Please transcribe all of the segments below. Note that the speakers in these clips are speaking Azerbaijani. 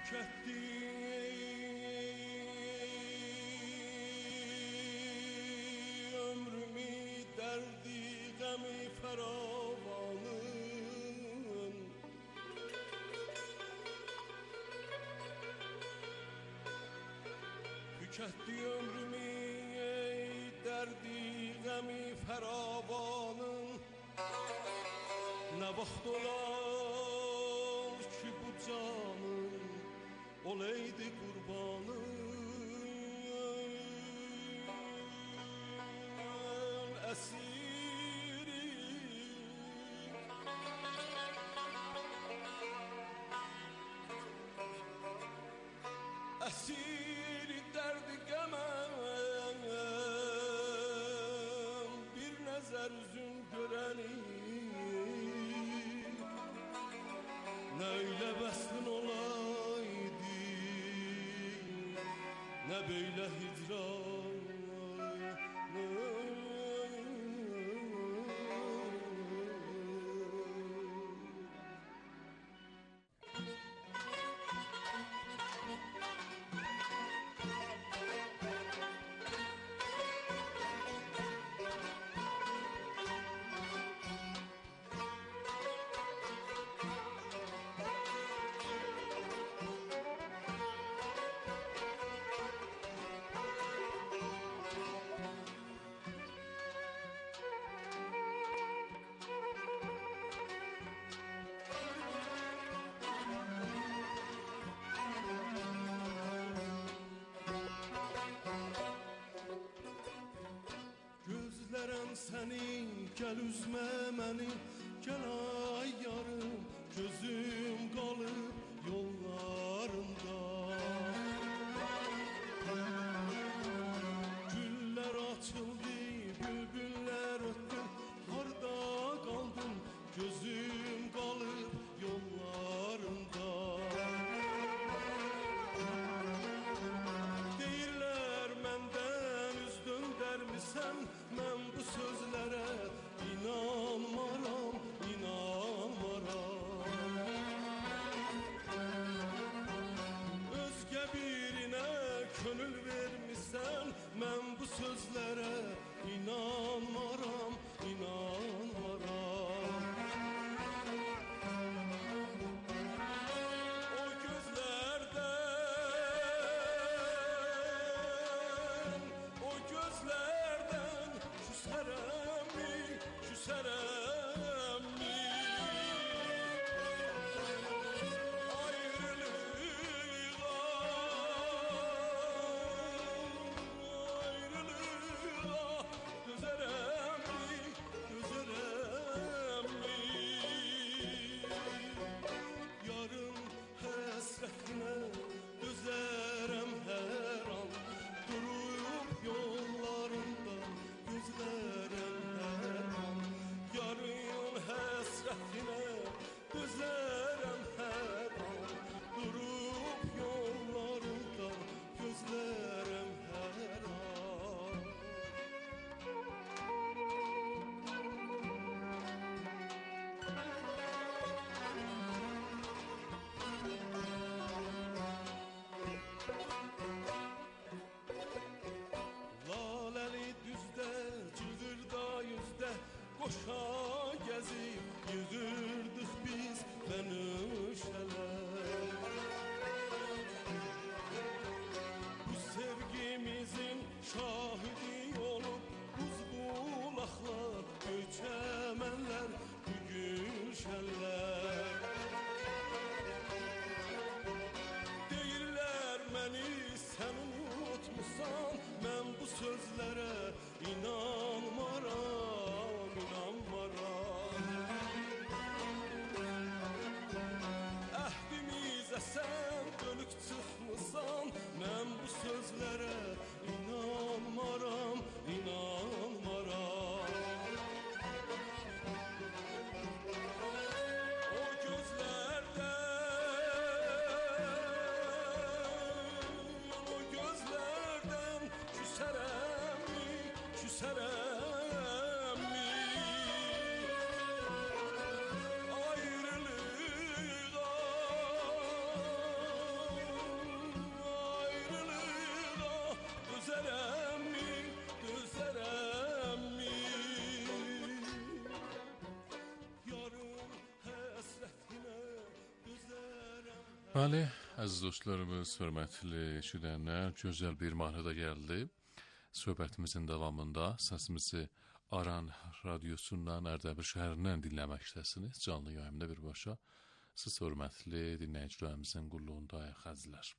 tüketdi ömrümü derdi gemi feravanın. Tüketdi ömrümü derdi gemi feravanın. Ne vaxt olar ki bu canın olaydı kurbanın esiri. Esir derdi gemem bir nezer üzün göreni. Ne öyle beslin olaydı, ne böyle hicran. Gözlərim sənin, gəl üzmə məni, gəl ay yarım, gözüm qalıb yollarında. Güller açıldı, bülbüller ötdü, harda qaldın, gözüm qalıb yollarında. Deyirlər məndən üz döndərmisən, mən bu sözlərə inanmaram, inanmaram. Özgə birinə könül vermisən, mən bu sözlərə inanmaram, inanmaram. O gözlərdən, o gözlərdən küsərəmmi, küsərəmmi. Ayrılığa, ayrılığa dözərəmmi, dözərəmmi. Yarın həsrətinə dözərəm hər an, durub yollarında gözlərəm hər an. Yarın həsrətinə dözərəm hər an, durub yollarında gözlərəm hər an. Laleli düzde, cığırda yüzde, koşa gezip yürürdük biz menüşeler. Bu sevgimizin şahidi olup buz bulaklar, göçemenler, bugün şeller. Deyirlər məni sən unutmusan, mən bu sözlərə inanmaram, inanmaram. Bəli, əziz dostlarımız, hörmətli eşidənlər, gözəl bir mahnıda gəldi. Söhbətimizin davamında səsimizi Aran radiosundan, Ərdəbil şəhərindən dinləməkdəsiniz. Canlı yayımda birbaşa siz hörmətli dinləyicilərimizin qulluğunda xəzlər.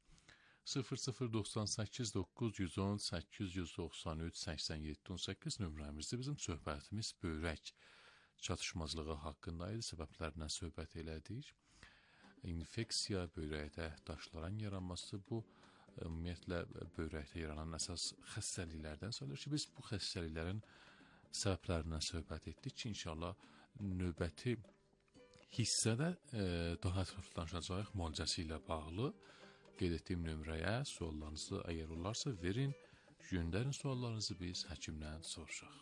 0098 910 893 87 18 nömrəmizdə bizim söhbətimiz böyrək çatışmazlığı haqqında idi. Səbəblərindən söhbət elədik. İnfeksiya, böyrəkdə daşların yaranması bu ümumiyyətlə böyrəkdə yaranan əsas xəstəliklərdən sayılır ki, biz bu xəstəliklərin səbəblərindən söhbət etdik ki, inşallah növbəti hissədə daha ətraflı danışacağıq müalicəsi ilə bağlı. Qeyd etdiyim nömrəyə suallarınızı əgər olarsa verin, göndərin suallarınızı, biz həkimdən soruşaq.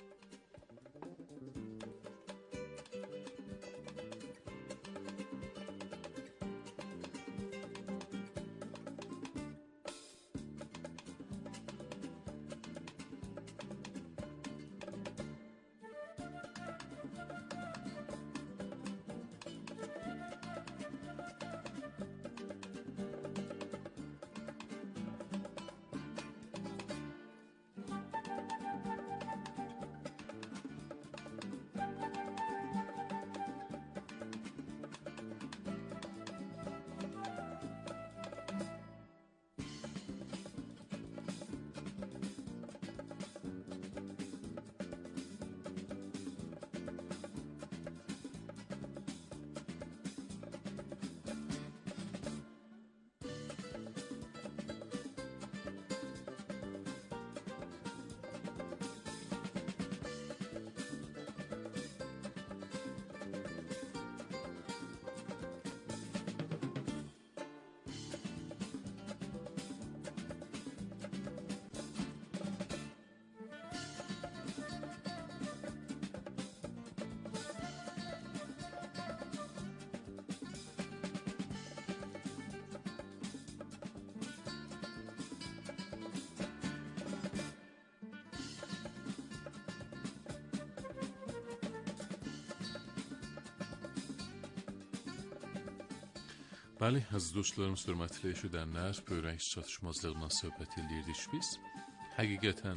Bəli, əziz dostlarımız, hörmətli eşidənlər, böyrək çatışmazlığından söhbət edirdik biz. Həqiqətən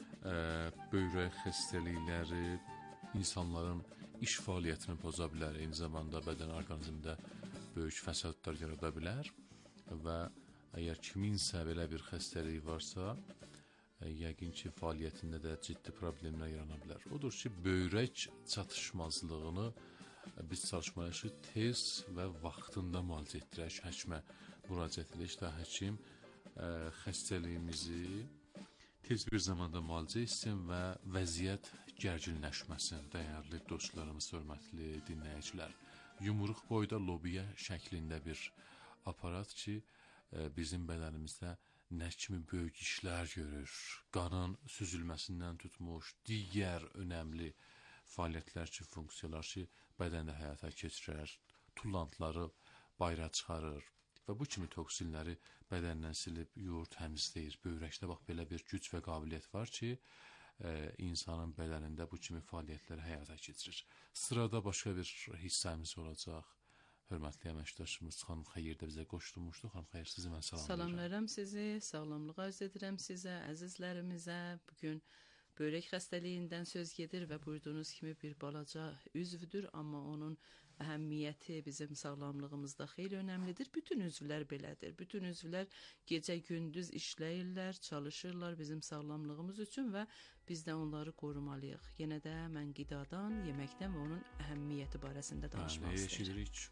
böyrək xəstəlikləri insanların iş fəaliyyətini poza bilər, eyni zamanda bədən orqanizmdə böyük fəsadlar yarada bilər və əgər kiminsə belə bir xəstəlik varsa, yəqin ki, fəaliyyətində də ciddi problemlər yarana bilər. Odur ki, böyrək çatışmazlığını biz çalışmayaşı tez və vaxtında müalicə etdirək, həkimə müraciət edək də həkim xəstəliyimizi tez bir zamanda müalicə etsin və vəziyyət gərginləşməsin. Dəyərli dostlarımız, hörmətli dinləyicilər, yumruq boyda lobiya şəklində bir aparat ki, bizim bədənimizdə nə kimi böyük işlər görür, qanın süzülməsindən tutmuş, digər önəmli fəaliyyətlər ki, funksiyalar ki, bədəndə həyata keçirər, tullantıları bayıra çıxarır və bu kimi toksinləri bədəndən silib, yuyur, təmizləyir. Böyrəkdə bax, belə bir güc və qabiliyyət var ki, insanın bədənində bu kimi fəaliyyətləri həyata keçirir. Sırada başqa bir hissəmiz olacaq. Hörmətli əməkdaşımız Xanım Xeyir də bizə qoşulmuşdu. Xanım Xeyir, sizi mən salamlayıram. Salamlayıram sizi, sağlamlıq arz edirəm sizə, əzizlərimizə. Bugün böyrək xəstəliyindən söz gedir və buyurduğunuz kimi bir balaca üzvdür, amma onun əhəmiyyəti bizim sağlamlığımızda xeyli önəmlidir. Bütün üzvlər belədir. Bütün üzvlər gecə-gündüz işləyirlər, çalışırlar bizim sağlamlığımız üçün və biz də onları qorumalıyıq. Yenə də mən qidadan, yeməkdən və onun əhəmiyyəti barəsində danışmaq istəyirəm.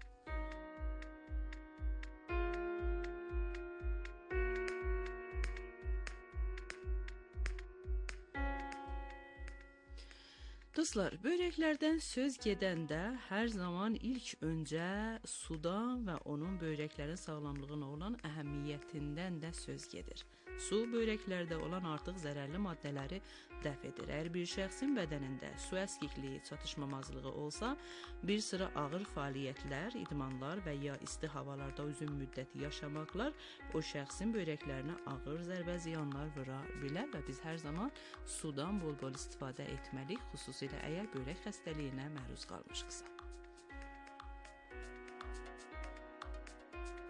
Dostlar, böyrəklərdən söz gedəndə hər zaman ilk öncə sudan və onun böyrəklərin sağlamlığına olan əhəmiyyətindən də söz gedir. Su böyrəklərdə olan artıq zərərli maddələri dəf edir. Əgər bir şəxsin bədənində su əskikliyi, çatışmamazlığı olsa, bir sıra ağır fəaliyyətlər, idmanlar və ya isti havalarda uzun müddət yaşamaqlar o şəxsin böyrəklərinə ağır zərbə ziyanlar vura bilər və biz hər zaman sudan bol-bol istifadə etməliyik, xüsusilə əgər böyrək xəstəliyinə məruz qalmışıqsa.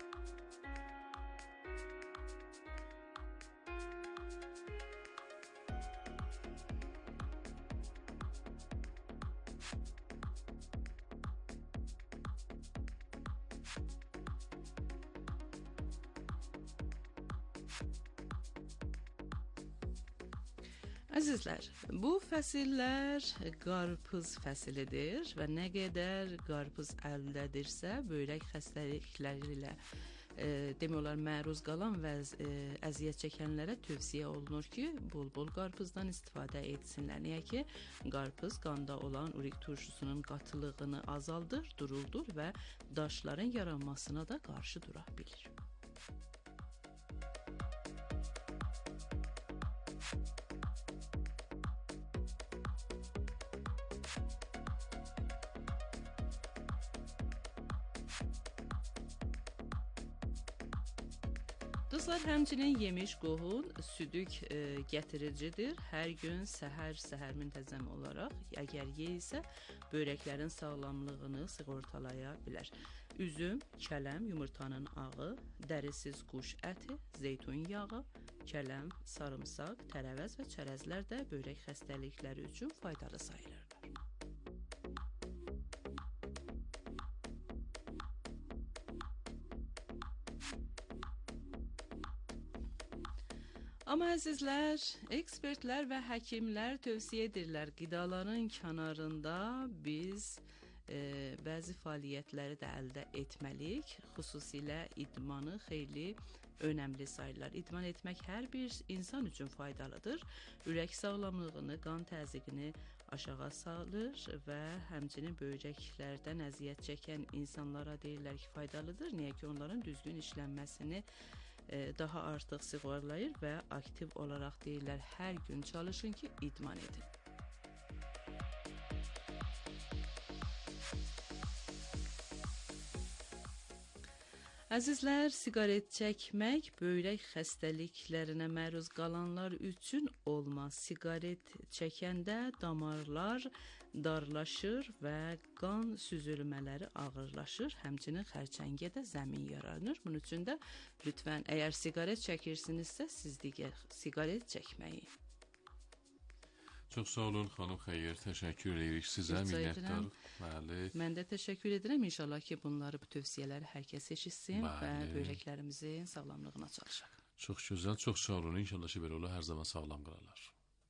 Əzizlər, bu fəsillər qarpız fəsilidir və nə qədər qarpız əldə böyrək xəstəlikləri ilə demək olar məruz qalan və əziyyət çəkənlərə tövsiyə olunur ki, bol-bol qarpızdan istifadə etsinlər. Niyə ki, qarpız qanda olan urik turşusunun qatılığını azaldır, duruldur və daşların yaranmasına da qarşı dura bilir. Dostlar, həmçinin yemiş qohun südük gətiricidir. Hər gün səhər müntəzəm olaraq əgər yeyilsə, böyrəklərin sağlamlığını sığortalaya bilər. Üzüm, kələm, yumurtanın ağı, dərisiz quş əti, zeytun yağı, kələm, sarımsaq, tərəvəz və çərəzlər də böyrək xəstəlikləri üçün faydalı sayılırlar. Amma əzizlər, ekspertlər və həkimlər tövsiyə edirlər, qidaların kənarında biz bəzi fəaliyyətləri də əldə etməliyik, xüsusilə idmanı xeyli önəmli sayılır. İdman etmək hər bir insan üçün faydalıdır. Ürək sağlamlığını, qan təzyiqini aşağı salır və həmçinin böyrəklərdən əziyyət çəkən insanlara deyirlər ki, faydalıdır. Niyə ki, onların düzgün işlənməsini daha artıq sığorlayır və aktiv olaraq deyirlər, hər gün çalışın ki, idman edin. Əzizlər, siqaret çəkmək böyrək xəstəliklərinə məruz qalanlar üçün olmaz. Siqaret çəkəndə damarlar darlaşır və qan süzülmələri ağırlaşır, həmçinin xərçəngə də zəmin yaranır. Bunun üçün də lütfən, əgər siqaret çəkirsinizsə, siz digər siqaret çəkməyin. Çox sağ olun, xanım Xeyir, təşəkkür edirik sizə, minnətdarıq. Bəli. Mən də təşəkkür edirəm. İnşallah ki, bunları, bu tövsiyələri hər kəs eşitsin və böyrəklərimizin sağlamlığına çalışaq. Çox gözəl, çox sağ olun. İnşallah ki, belə olar, hər zaman sağlam qalalar.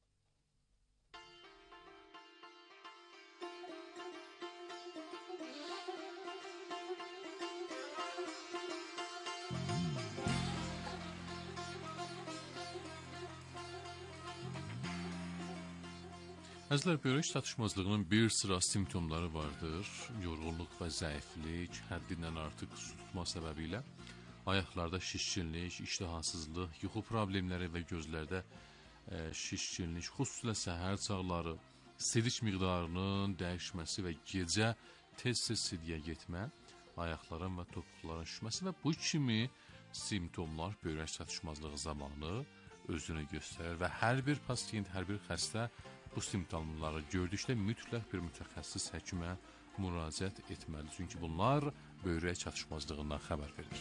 Əzizlər, böyrək çatışmazlığının bir sıra simptomları vardır. Yorğunluq və zəiflik, həddindən artıq su tutma səbəbi ilə ayaqlarda şişkinlik, iştihasızlıq, yuxu problemləri və gözlərdə şişkinlik, xüsusilə səhər çağları, sidik miqdarının dəyişməsi və gecə tez-tez sidiyə getmə, ayaqların və topuqların şişməsi və bu kimi simptomlar böyrək çatışmazlığı zamanı özünü göstərir və hər bir pasiyent, hər bir xəstə bu simptomları gördükdə mütləq bir mütəxəssis həkimə müraciət etməli. Çünki bunlar böyrək çatışmazlığından xəbər verir.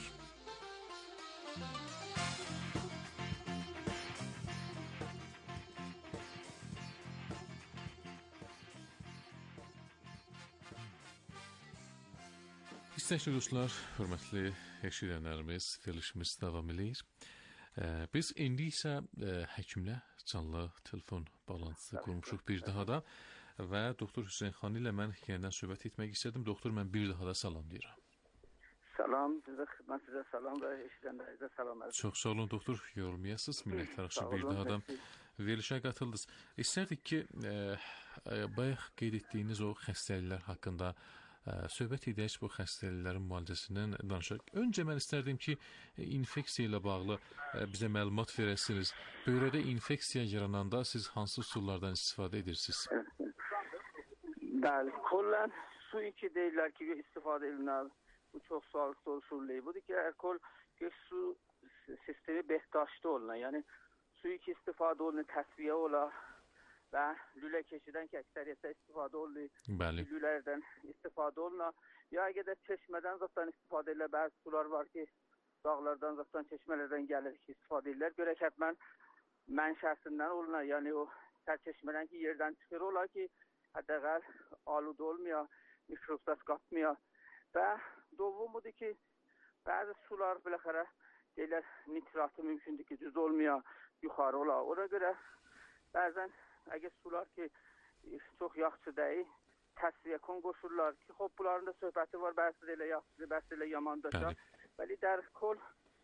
İstəkli dostlar, hörmətli eşidənlərimiz, verilişimiz davam edir. Biz indi isə həkimlə canlı telefon bağlantısı qurmuşuq bir daha da və doktor Hüseyn xan ilə mən yenidən söhbət etmək istədim. Doktor, mən bir daha da salam deyirəm. Salam, mən sizə salam və eşidənlərinizə salam. Çox sağ olun doktor, yorulmayasınız. Minnətdarıq ki, bir daha da verilişə qatıldınız. İstərdik ki, bayaq qeyd etdiyiniz o xəstəliklər haqqında söhbət edək, bu xəstəliklərin müalicəsindən danışaq. Öncə mən istərdim ki, infeksiya ilə bağlı bizə məlumat verəsiniz. Böyrədə infeksiya yarananda siz hansı üsullardan istifadə edirsiniz? Bəli, kollən suyu ki deyirlər ki, istifadə edilməli. Bu çox sağlıqlı usuldur. Budur ki, alkol su sistemi behdaşlı olunur. Yəni suyu ki istifadə olunur, təsviyə olar və lülə keçidən ki, əksəriyyətdə istifadə olunur. Bəli. Lülərdən istifadə olunur. Ya qədər çeşmədən zaten istifadə edilir. Bəzi sular var ki, dağlardan zaten çeşmələrdən gəlir ki, istifadə edirlər. Görək həttən mənşəsindən olunur. Yəni o sərçeşmədən ki, yerdən çıxır olar ki, həddəqəl aludə olmuyor, mikrobsat qatmıyor. Və doğum budur ki, bəzi sular biləxərə deyirlər nitratı mümkündür ki, düz olmaya yuxarı ola. Ona görə bəzən əgər sular ki çox yaxşı deyil, təsviyə kon qoşurlar ki, xop bunların da söhbəti var, bəzi elə yaxşıdır, bəzi elə yamandır. Bəli, dərkol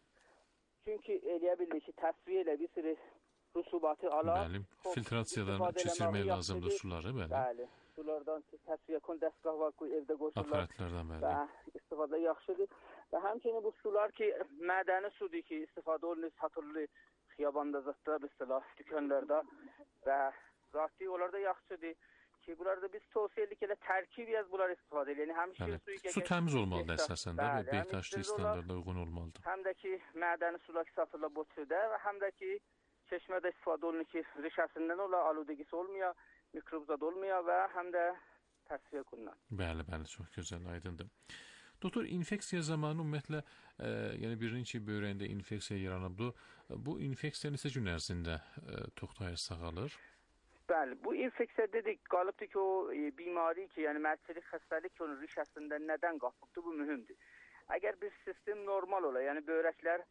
çünki eləyə bilir ki, təsviyə elə bir sürü rusubatı alar. Bəli, filtrasiyadan keçirmək lazımdır suları, bəli. Bəli, sulardan təsviyə kon dəstgah var ki, evdə qoşurlar. Aparatlardan, bəli. Və istifadə yaxşıdır. Və həmçinin bu sular ki, mədəni sudur ki, istifadə olunur, satılır xiyabanda zətdə, mesela dükkanlarda və zati onlar da yaxşıdır ki, bunlarda biz tövsiyə edirik elə tərkib yaz bunlar istifadə edir. Yəni həmişə su təmiz olmalıdır əsasən də və BTH standartlarına uyğun olmalıdır. Həm də ki, mədəni sular ki, satılır bu türdə və həm də ki, çeşmədə istifadə olunur ki, rişəsindən ola, aludəgisi olmaya, mikrobzad olmaya və həm də təsviyə qulunan. Bəli, çox gözəl, aydındır. Doktor, infeksiya zamanı ümumiyyətlə, yəni birinin ki, böyrəyində infeksiya yaranıbdır, bu infeksiya neçə gün ərzində toxtayır, sağalır? Bəli, bu infeksiya dedik, qalıbdır ki, o bimari ki, yəni mərkəzi xəstəlik ki, onun rişəsində nədən qapıbdır, bu mühümdür. Əgər bir sistem normal ola, yəni böyrəklər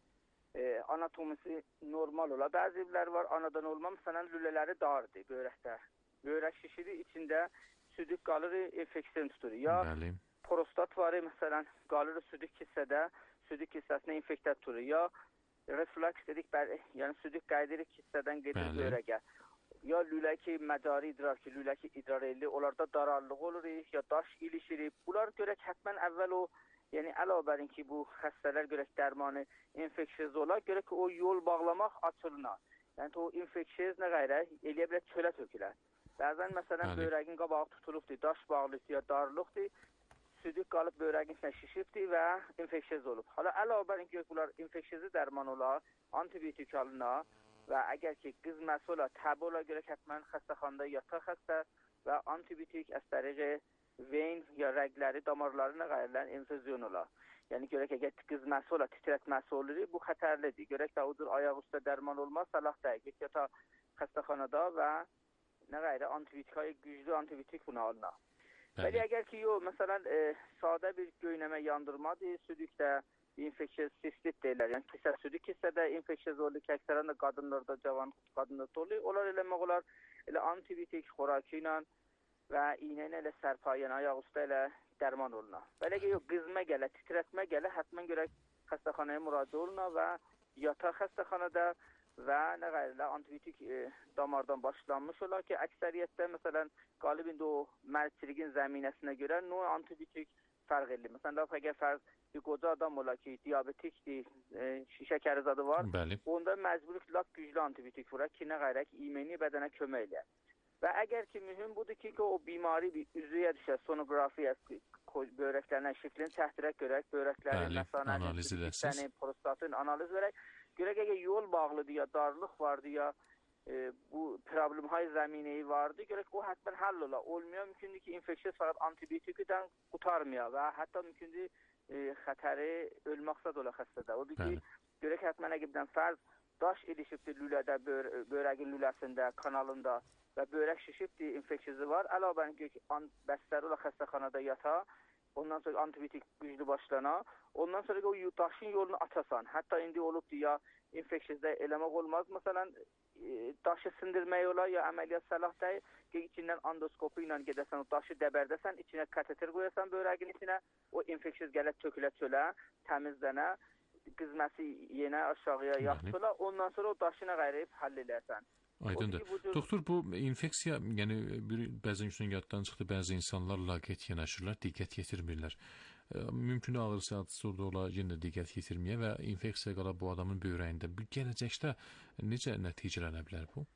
anatomisi normal ola, bəziləri var anadan olma, məsələn, lülələri dardır böyrəkdə. Böyrək şişirir, içində südük qalır, infeksiyon tutur. Ya bəli, prostat var, məsələn, qalır südük hissədə, südük hissəsində infeksiya tutur. Ya refleks dedik, yəni südük qayıdırıq hissədən gedir böyrəyə. Ya lüləki məcari idrar ki, lüləki idrar elli, onlarda dararlıq olur, ya daş ilişir. Bunlar görək hətmən əvvəl o, yəni əlavərin ki, bu xəstələr görək dərmanı infeksiyoz ola, görək ki, o yol bağlamaq açılına. Yəni o infeksiyoz nə qayrə, eləyə bilər çölə tökülər. Bəzən məsələn böyrəyin qabağı tutulubdur, daş bağlıqdır ya darlıqdır, südük qalıb böyrəyin içində şişibdir və infeksiyoz olub. Hala əlavərin ki, bunlar infeksiyozu dərman ola, antibiotik alına. Və əgər ki, qızməsi ola, təbi ola görək hətmən xəstəxanda yataq xəstə və antibiotik əstəriqi, veyn ya rəqləri, damarları nə qayırlar, infüzyon ola. Yəni görək əgər qızməsi ola, titrətməsi olur, bu xətərlidir. Görək də odur, ayaq üstə dərman olmaz, salah dəqiq, yataq xəstəxanada və nə qayırlar, antibiotikaya, güclü antibiotik buna alına. Bəli, əgər ki, yox, məsələn, sadə bir göynəmə yandırmadır, südükdə, infeksiyoz sistit deyirlər. Yəni kisə südük hissədə infeksiyoz olur ki, əksərən də qadınlarda, cavan qadınlarda olur. Onlar eləmək olar, elə antibiotik xorakı ilə və iynə ilə elə sərpayən, yəni ayaq üstə elə dərman oluna. Belə ki, yox, qızmə gələ, titrətmə gələ, hətmən görək xəstəxanaya müraciət oluna və yataq xəstəxanada və nə qayırlar, antibiotik damardan başlanmış olar ki, əksəriyyətdə, məsələn, qalibində o mərçiliyin zəminəsinə görə antibiotik fərq edilir. Məsələn, əgər fərq bir qoca adam ola ki, diabetikdir, şəkəri zadı var, onda məcburiq lap güclü antibiotik vuraq ki, nə qayrək imeni bədənə kömək eləyər. Və əgər ki, mühüm budur ki, o bimari bir üzüyə düşər, sonografiya, böyrəklərindən şiflini təxtirək görək, böyrəklərin, məsələn, prostatın analiz verək, görək əgər yol bağlıdır ya, darlıq vardır ya, bu problemhay zəmineyi vardı, görək o hətmən həll ola. Olmuyor, mümkündür ki, infeksiyoz fəqət antibiotikdən qutarmaya və hətta mümkündür xətəri ölmaqsad ola xəstədə. Odur ki, görək hətmən əqibdən fərz daş ilişibdir lülədə, böyrəqin lüləsində, kanalında və böyrək şişibdir, infeksiyozu var. Əlavən ki, bəstəri ola xəstəxanada yata, ondan sonra antibiotik güclü başlana, ondan sonra o daşın yolunu açasan. Hətta indi olubdur ya, infeksiyozda eləmək olmaz. Məsələn, daşı sindirmək olar ya əməliyyat səlah deyil ki, içindən endoskopu ilə gedəsən, o daşı dəbərdəsən, içinə kateter qoyasan böyrəqin içinə, o infeksiyoz gələ tökülə çölə, təmizlənə, qızməsi yenə aşağıya yaxşıla, ondan sonra o daşına qayrayıb həll edərsən. Aydındır. Doktor, bu infeksiya, yəni bəzən üçün yaddan çıxdı, bəzi insanlar laqeyd yanaşırlar, diqqət yetirmirlər. Mümkün ağır sadısı orada ola, yenə diqqət yetirməyə və infeksiya qala bu adamın böyrəyində. Gələcəkdə necə nəticələnə bilər bu?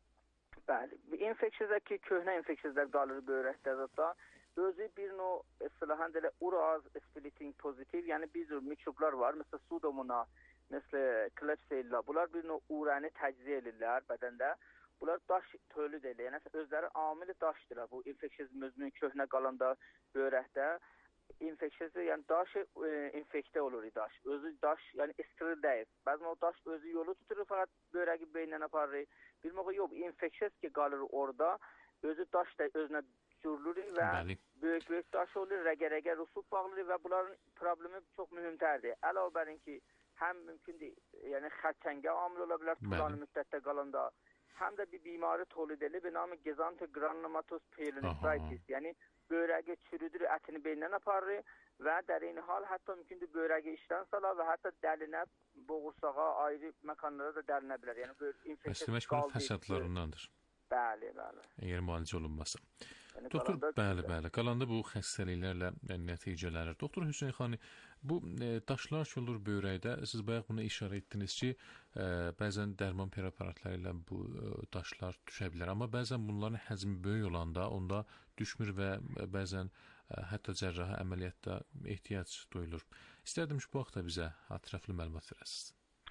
Bəli, infeksiyada ki, köhnə infeksiyada qalır böyrəkdə zətdə. Özü bir növ istilahan deyilə uraz splitting pozitiv, yəni bir cür mikroblar var, məsələn sudomona, mesela Klebsiella, bunlar bir növ urəni təcziyə edirlər bədəndə. Bunlar daş tölü deyirlər. Yəni özləri amili daşdırlar. Bu infeksiyoz özünün köhnə qalanda böyrəkdə infeksiyoz, yəni daşı infektə olur daş. Özü daş, yəni steril deyil. Bəzən o daş özü yolu tuturur, fəqət böyrəyi beyindən aparır. Bilmək yox, infeksiyoz ki qalır orada, özü daş da özünə cürlür və böyük daş olur, rəgə-rəgə rusub bağlıdır və bunların problemi çox mühümdərdir. Əlavərin ki, həm mümkündür, yəni xərçəngə amil ola bilər tutulan müddətdə qalanda, həm də bir bimari tolid edir, bir namı Gezanto granulomatous pyelonefritis, yəni börəyi çürüdür, ətini beynindən aparır və dərin hal hətta mümkündür börəyi işdən salar və hətta dəlinə, boğursağa, ayrı məkanlara da dəlinə bilər. Yəni böyle infeksiya qaldı həsadlarındandır. Bəli, bəli. Əgər müalicə olunmasa. Yəni, Doktor, bəli. Qalanda bu xəstəliklərlə nəticələnir. Doktor Hüseyn xani, bu daşlar ki olur börəkdə, siz bayaq buna işarə etdiniz ki, bəzən dərman preparatları ilə bu daşlar düşə bilər. Amma bəzən bunların həcmi böyük olanda onda düşmür və bəzən hətta cərrahi əməliyyatda ehtiyac duyulur. İstərdim ki, bu haqda bizə ətraflı məlumat verəsiniz.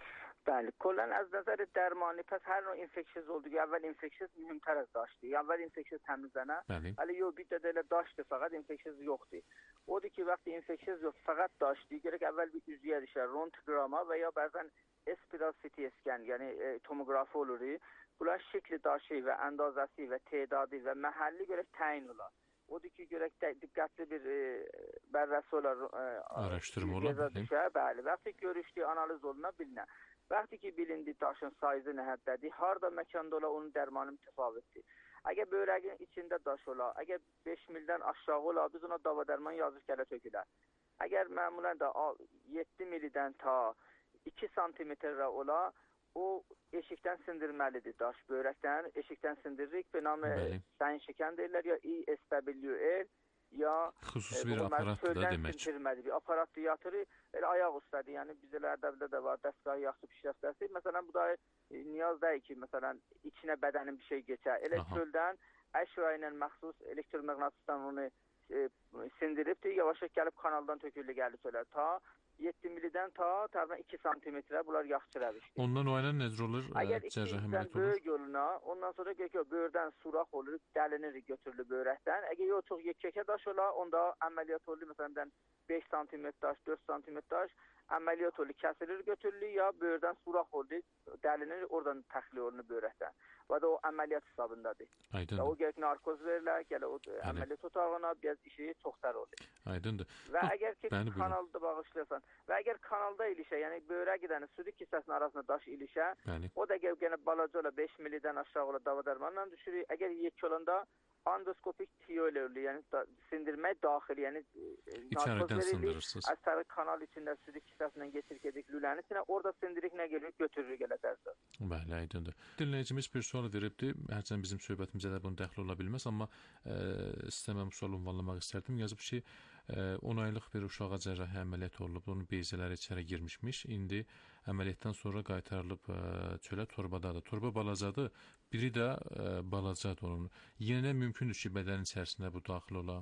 Bəli, kolən az nəzər dərmanı, pəs hər növ infeksiz oldu ki, əvvəl infeksiz mühümtər az daşdır. Əvvəl infeksiz təmizlənə, hələ yox, bir də elə daşdır, fəqət infeksiz yoxdur. Odur ki, vaxtı infeksiz yox, fəqət daşdır, gerək əvvəl bir üzüyə düşər, röntgrama və ya bəzən espiral CT scan, yəni tomografi olur. Bunlar şəkli daşı və əndazəsi və tedadı və məhəlli görək təyin olar. Odur ki, görək diqqətli bir bərrəsi olar, araşdırma olar. Bəli, vaxtı görüşdü, analiz oluna bilinə. Vaxtı ki, bilindi daşın sayızı nəhəddədir, harada məkanda ola, onun dərmanı mütəfavitdir. Əgər börəyin içində daş ola, əgər 5 mildən aşağı ola, biz ona dava dərman yazır gələ tökülər. Əgər məmulən də 7 milidən ta 2 santimetrə ola, o eşikdən sindirməlidir daş börəkdən, eşikdən sindiririk, benamı səyin şəkən deyirlər, ya ISWL, ya xüsusi bir aparatdır da demək. Bir aparatdır yatırı, elə ayaq üstədir, yəni bizlər Ərdəbildə də var, dəstgahı yaxşı pişirəstəsi. Məsələn, bu da niyaz deyil ki, məsələn, içinə bədənin bir şey geçər. Elə çöldən əşya ilə məxsus elektroməqnatisdən onu sindiribdir, yavaş-yavaş gəlib kanaldan tökülü gəlir çölə. Ta 7 millidən ta təxminən 2 santimetrə bunlar yaxşı rəvişdir. Ondan o ilə necə olur? Əgər ikincdən böyük yoluna, ondan sonra böğürdən surax olur, dəlinir, götürülür böğrəkdən. Əgər yox çox yekə daş ola, onda əməliyyat olur, məsələn 5 santimetr daş, 4 santimetr daş, əməliyyat olur, kəsilir, götürülür, ya böğürdən surax olur, dəlinir, oradan təxliyə olunur böğrəkdən. Və də o əməliyyat hesabındadır. Aydındır. O gələk narkoz verirlər, gələ o əməliyyat otağına, biraz işi çox tər olur. Aydındır. Və əgər ki, kanalda bağışlıyorsan, və əgər kanalda ilişə, yəni böğrək gidəni südük hissəsinin arasında daş ilişə, o da gəlib balaca ola, 5 millidən aşağı ola dava dərmanla düşürük. Əgər yekə olanda endoskopik tiyolörlü, yəni sindirmək daxili, yəni İçəridən sındırırsınız. Əsəri kanal içində südük hissəsindən gedik lülənin içinə, orada sindirik nə gelirik, götürürük elə dərsə. Bəli, aydındır. Dinləyicimiz bir sual veribdir. Hərçənd bizim söhbətimizə də bunun dəxli ola bilməz, amma sizə mən bu sualı ünvanlamaq istərdim. Yazıb ki, 10 aylıq bir uşağa cərrahi əməliyyat olunub, onun bezələri içəri girmişmiş. İndi əməliyyatdan sonra qaytarılıb çölə torbadadır. Torba balacadır, biri də balacadır onun. Yenə mümkündür ki, bədənin içərisində bu daxil ola?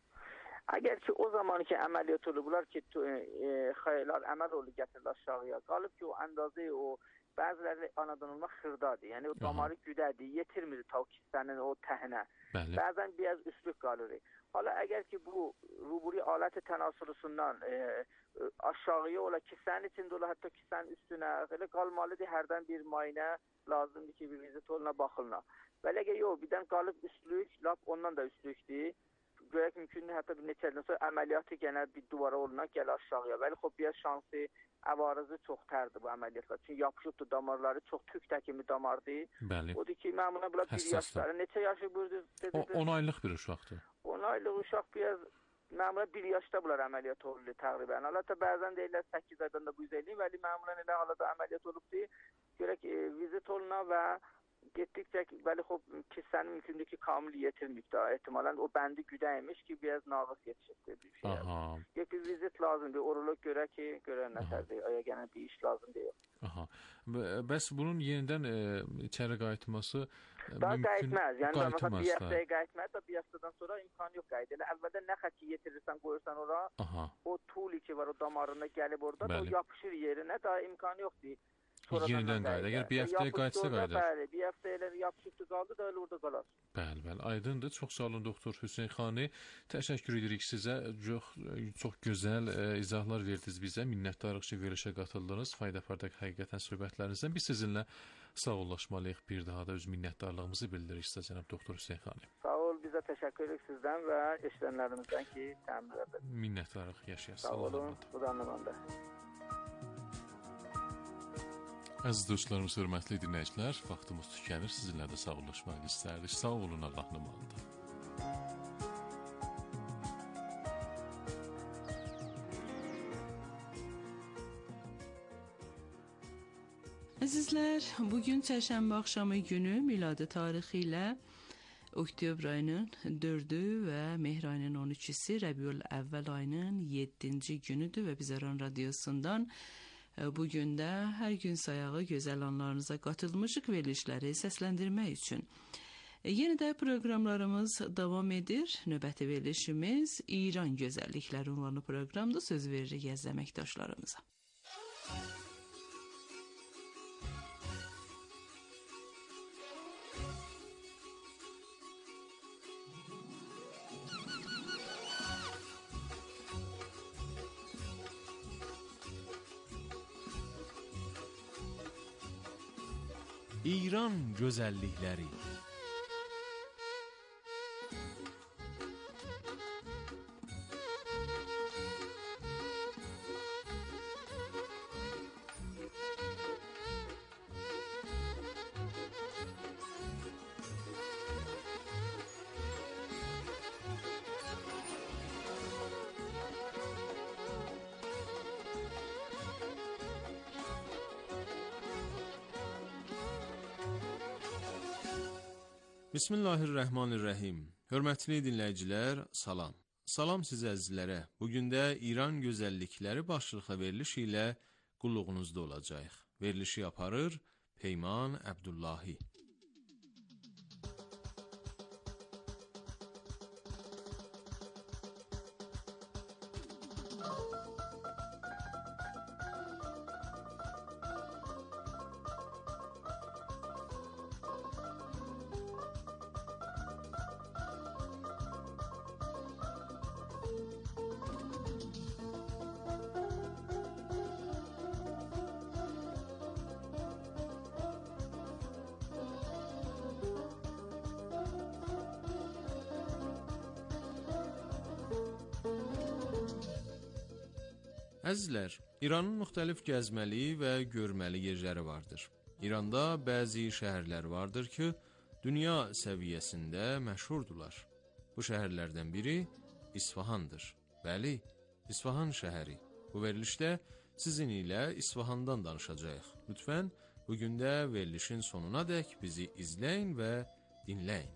Əgər ki, o zaman ki, əməliyyat olublar ki, xəylar əməl olub gətirirlər aşağıya, qalıb ki, o əndazı, o bəziləri anadan olmaq xırdadır. Yəni, o damarı güdədir, yetirmir ta kistənin o təhinə. Bəzən biraz üstlük qalır. Hala əgər ki, bu ruburi aləti tənasürüsündən aşağıya ola, kistənin içində ola, hətta kistənin üstünə, elə qalmalıdır, hərdən bir müayinə lazımdır ki, bir vizit oluna, baxılına. Və əgər yox, birdən qalıb üstlük, lap ondan da üstlükdir. Görək mümkündür, hətta bir neçə ildən sonra əməliyyatı genə bir duvara oluna, gələ aşağıya. Bəli, xob, biraz şansı, əvarızı çox tərdir bu əməliyyatlar. Çünki yapışıbdır damarları, çox tük təkimi damardır. Bəli. Odur ki, məmuna bunlar bir yaşları. Neçə yaşı buyurdu? 10 aylıq bir uşaqdır. 10 aylıq uşaq biraz, məmuna 1 yaşda bunlar əməliyyat olurdu təqribən. Hatta bəzən deyirlər 8 aydan da bu izləyin, vəli məmulan elə halada əməliyyat olubdur. Görək vizit oluna və getdikcə, bəli, xob, kissənin mümkündür ki, kamil yetirməyib da, ehtimalən o bəndi güdəymiş ki, biraz nağız yetişibdir bir şey. Bir vizit lazımdır, orolog görə ki, görən nətərdir, aya gələn bir iş lazım deyil. Bəs bunun yenidən içəri qayıtması mümkün qayıtməz. Yəni, məsələn, bir həftəyə qayıtməz da, bir həftədən sonra imkanı yox qayıt. Elə əvvəldən nə xəki yetirirsən, qoyursan ora, o tuli ki var, o damarında gəlib orada, o yapışır yerinə, daha imkanı yoxdur. Yenidən qayıdır. Əgər bir həftəyə qayıtsa qayıdır. Bəli, bir həftə elə yapışıbdır qaldı da elə orada qalar. Bəli, aydındır. Çox sağ olun doktor Hüseyn xani. Təşəkkür edirik sizə. Çox gözəl izahlar verdiniz bizə. Minnətdarıq ki, verilişə qatıldınız. Fayda pardaq həqiqətən söhbətlərinizdən. Biz sizinlə sağollaşmalıyıq. Bir daha da öz minnətdarlığımızı bildiririk sizə cənab doktor Hüseyn xani. Sağ ol, bizə təşəkkür edirik sizdən və eşidənlərimizdən ki, təmin edin. Minnətdarıq, yaşayasınız. Sağ olun, bu da anlamanda. Əziz dostlarımız, hörmətli dinləyicilər, vaxtımız tükənir, sizinlə də sağollaşmaq istərdik. Sağ olun, Allah nümayəndə. Əzizlər, bugün çərşənbə axşamı günü miladi tarixi ilə oktyabr ayının 4-ü və mehr ayının 13-sü Rəbiül Əvvəl ayının 7-ci günüdür və biz Aran Radiosundan bugün də hər gün sayağı gözəl anlarınıza qatılmışıq verilişləri səsləndirmək üçün. Yenə də proqramlarımız davam edir. Növbəti verilişimiz İran gözəllikləri ünvanlı proqramda söz veririk əziz əməkdaşlarımıza. İran gözəllikləri. Bismillahirrahmanirrahim. Hörmətli dinləyicilər, salam. Salam sizə əzizlərə. Bugün də İran gözəllikləri başlıqlı veriliş ilə qulluğunuzda olacaq. Verilişi aparır Peyman Əbdullahi. Əzizlər, İranın müxtəlif gəzməli və görməli yerləri vardır. İranda bəzi şəhərlər vardır ki, dünya səviyyəsində məşhurdular. Bu şəhərlərdən biri İsfahandır. Bəli, İsfahan şəhəri. Bu verilişdə sizin ilə İsfahandan danışacağıq. Lütfən, bugün də verilişin sonuna dək bizi izləyin və dinləyin.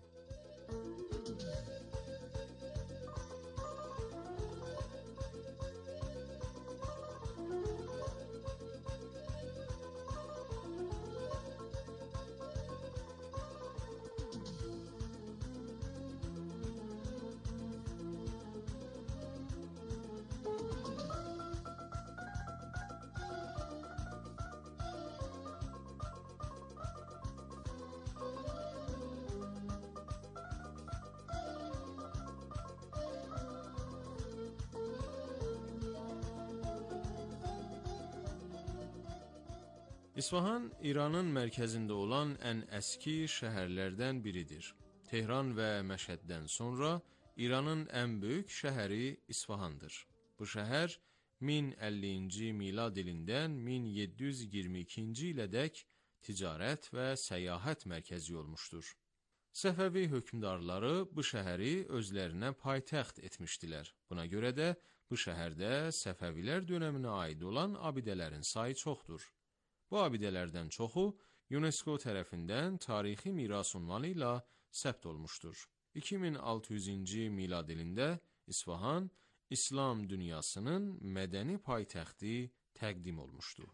İsfahan, İranın mərkəzində olan ən əski şəhərlərdən biridir. Tehran və Məşhəddən sonra İranın ən böyük şəhəri İsfahandır. Bu şəhər 1050-ci milad ilindən 1722-ci ilədək ticarət və səyahət mərkəzi olmuşdur. Səfəvi hökmdarları bu şəhəri özlərinə paytaxt etmişdilər. Buna görə də bu şəhərdə Səfəvilər dönəminə aid olan abidələrin sayı çoxdur. Bu abidələrdən çoxu UNESCO tərəfindən tarixi miras ünvanı ilə səbt olmuşdur. 2600-ci milad ilində İsfahan, İslam dünyasının mədəni paytaxtı təqdim olmuşdu.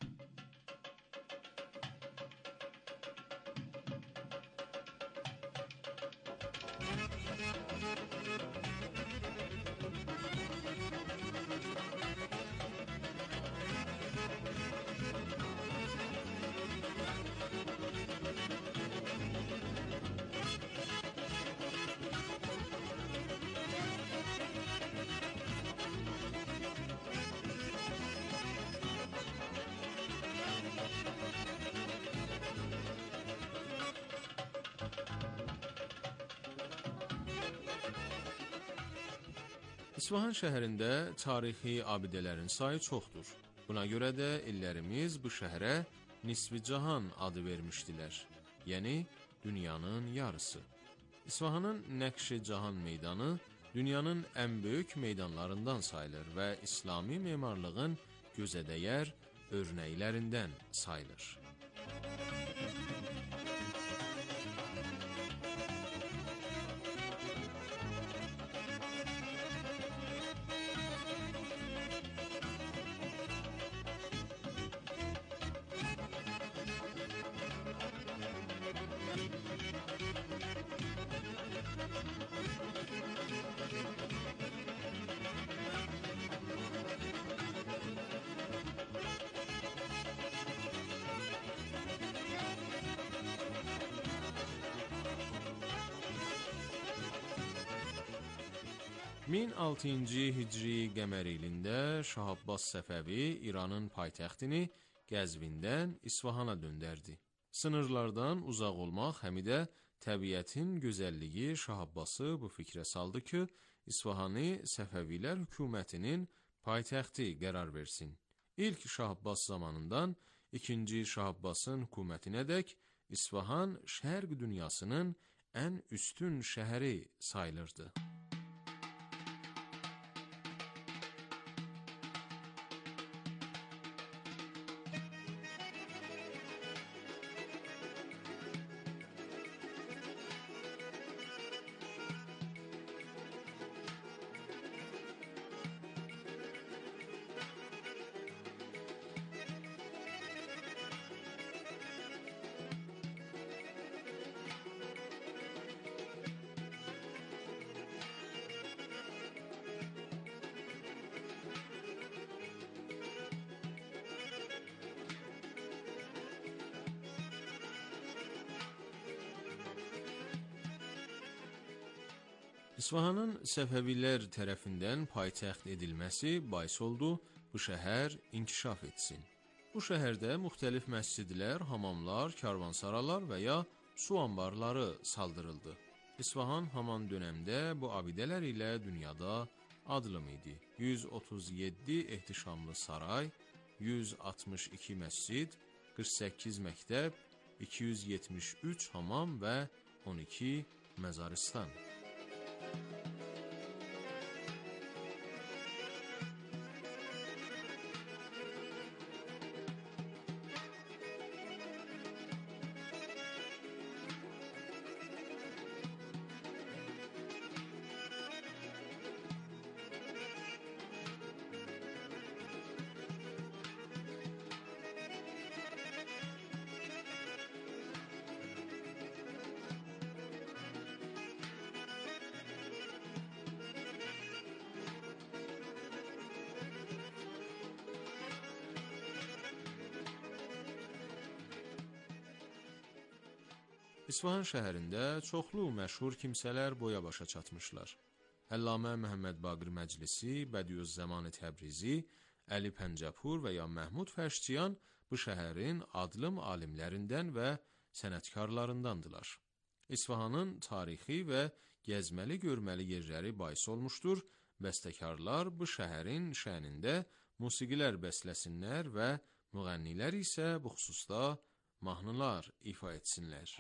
İsfahan şəhərində tarixi abidələrin sayı çoxdur. Buna görə də illərimiz bu şəhərə Nisvi Cahan adı vermişdilər, yəni dünyanın yarısı. İsfahanın Nəqş-i Cahan meydanı dünyanın ən böyük meydanlarından sayılır və İslami memarlığın gözədəyər örnəklərindən sayılır. Min 6-cı Hicri qəmər ilində Şah Abbas Səfəvi İranın paytaxtını Qəzvindən İsfahana döndərdi. Sınırlardan uzaq olmaq həm də təbiətin gözəlliyi Şah Abbası bu fikrə saldı ki, İsfahanı Səfəvilər hökumətinin paytaxtı qərar versin. İlk Şah Abbas zamanından ikinci Şah Abbasın hökumətinədək İsfahan şərq dünyasının ən üstün şəhəri sayılırdı. İsfahanın Səfəvilər tərəfindən paytaxt edilməsi bais oldu, bu şəhər inkişaf etsin. Bu şəhərdə müxtəlif məscidlər, hamamlar, karvansaralar və ya su anbarları saldırıldı. İsfahan haman dönəmdə bu abidələr ilə dünyada adlım idi. 137 ehtişamlı saray, 162 məscid, 48 məktəb, 273 hamam və 12 məzaristan. İsfahan şəhərində çoxlu məşhur kimsələr boya-başa çatmışlar. Əllamə Məhəmməd Baqir Məclisi, Bədiüzzəman Təbrizi, Əli Pəncəpur və ya Məhmud Fəşçiyan bu şəhərin adlım alimlərindən və sənətkarlarındandılar. İsfahanın tarixi və gəzməli görməli yerləri bais olmuşdur, bəstəkarlar bu şəhərin şənində musiqilər bəsləsinlər və müğənnilər isə bu xüsusda mahnılar ifa etsinlər.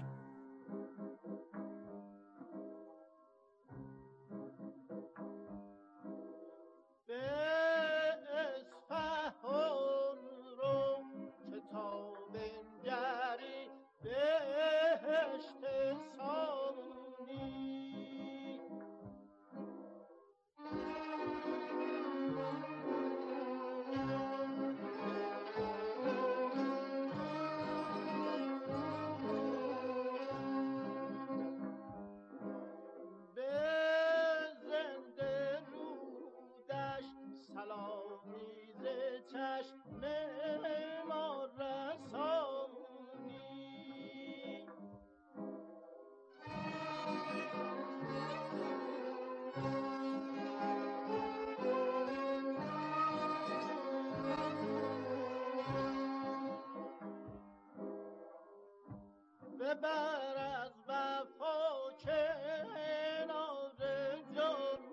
ببر از وفا کنار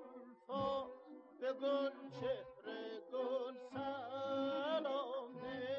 زلفا به گل چهره گل سلام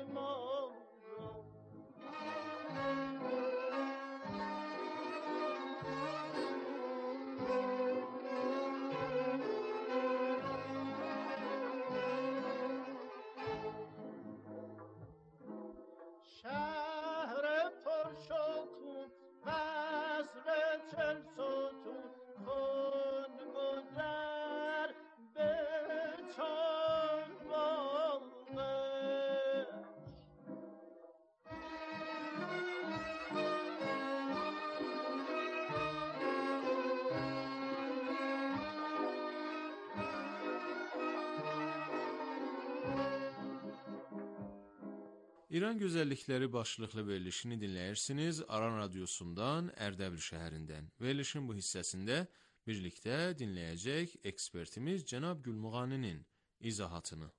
İran Gözəllikləri başlıqlı verilişini dinləyirsiniz Aran Radiosundan, Ərdəbil şəhərindən. Verilişin bu hissəsində birlikdə dinləyəcək ekspertimiz cənab Gülmuğaninin izahatını.